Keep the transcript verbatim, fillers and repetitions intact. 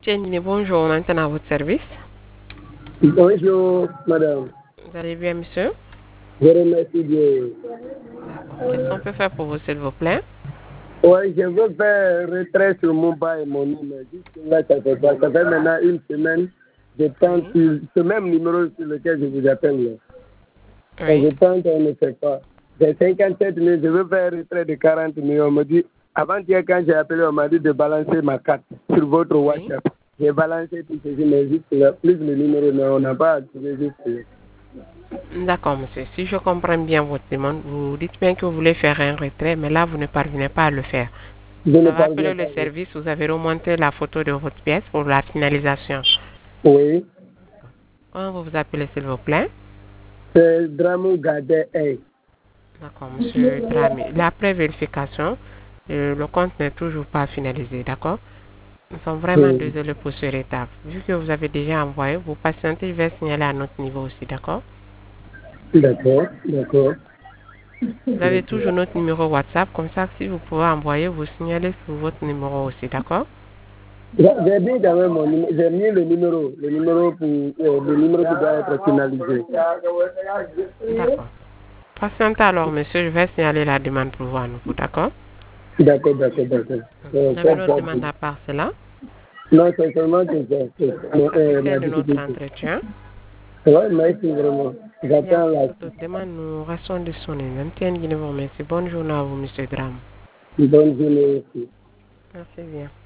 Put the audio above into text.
Tienni, bonjour, maintenant à votre service. Bonjour, madame. Vous allez bien, monsieur? Je remercie Dieu. D'accord. Qu'est-ce qu'on peut faire pour vous, s'il vous plaît? Oui, je veux faire retrait sur mon bail et mon numéro. Juste là, ça fait pas. Ça fait maintenant une semaine. Je tente Oui. sur ce même numéro sur lequel je vous appelle. Là. Et Oui. je tente, on ne fait pas. J'ai cinquante-sept mille, je veux faire retrait de quarante mille. On me dit, avant-hier, quand j'ai appelé, on m'a dit de balancer ma carte sur votre Oui. WhatsApp. J'ai balancé tout ceci, mais juste là, plus le numéro, mais on n'a pas trouvé juste là. D'accord, monsieur. Si je comprends bien votre demande, vous dites bien que vous voulez faire un retrait, mais là, vous ne parvenez pas à le faire. Je Vous ne avez parviens appelé pas. le service, vous avez remonté la photo de votre pièce pour la finalisation. Oui. Comment vous vous appelez, s'il vous plaît? C'est Dramou Gade A. D'accord, monsieur Drami. Après vérification, euh, le compte n'est toujours pas finalisé, d'accord? Nous sommes vraiment Oui. désolés pour ce retard. Vu que vous avez déjà envoyé, vous patientez, je vais signaler à notre niveau aussi, d'accord? D'accord, d'accord. Vous avez toujours notre numéro WhatsApp, comme ça, si vous pouvez envoyer, vous signalez sur votre numéro aussi, d'accord? J'ai mis quand même mon numéro, j'ai mis le numéro, le numéro pour, euh, le numéro qui doit être finalisé. D'accord. Patientez alors, monsieur, je vais signaler la demande pour vous à nouveau, d'accord? D'accord, d'accord, d'accord. Euh, Vous avez pas une de autre demande problème. à part cela? Non, c'est seulement que c'est c'est mon- À euh, propos ma de notre difficulté. entretien, Ouais, merci vraiment. s'il y a J'attends la d'autres demandes, nous restons disponibles. Merci, bonne journée à vous, monsieur Dram. bonne journée aussi. Merci bien.